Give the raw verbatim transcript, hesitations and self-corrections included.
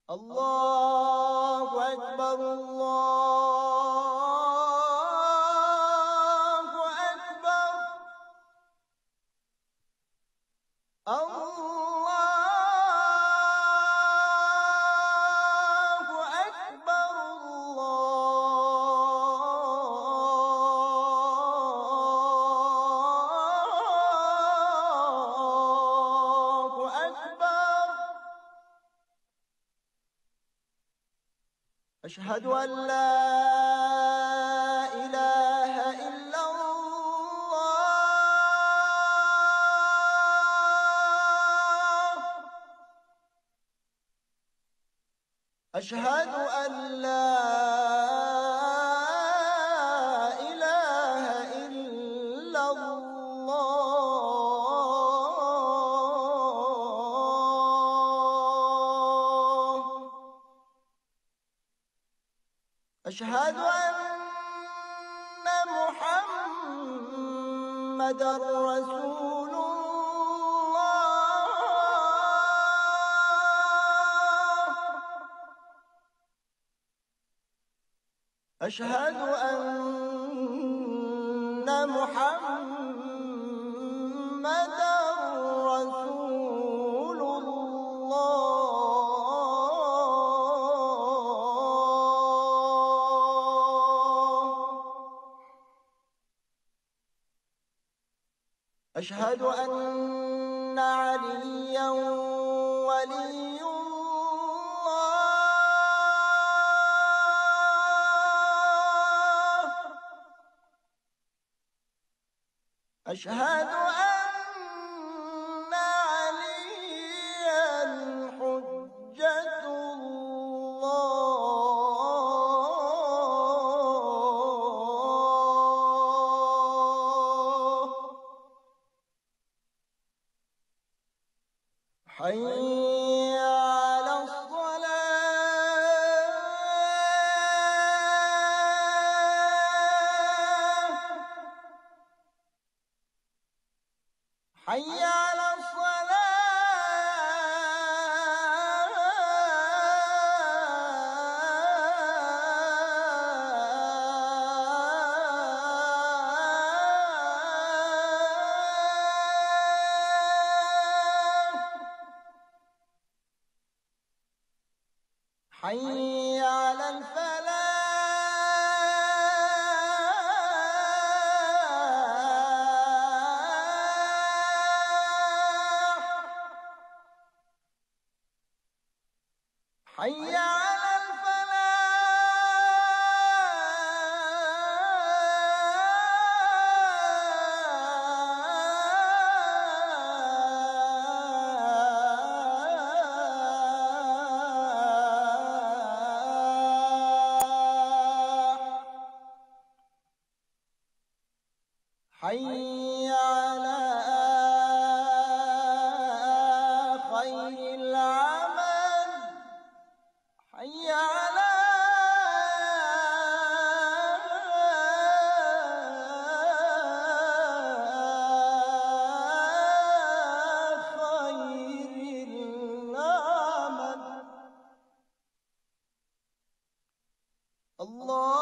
الله أكبر الله أكبر الله أكبر الله أكبر. أشهد أن لا إله إلا الله. أشهد أن لا إله إلا الله. أشهد أن محمدًا رسول الله. أشهد أن محمدًا رسول الله. أشهد أن عليا ولي الله. أشهد أن عليا حجة الله. حي على الصلاة. حي على الصلاة. حي على الفلاح. حي على الفلاح. حي على خير العمل. حي على خير العمل. الله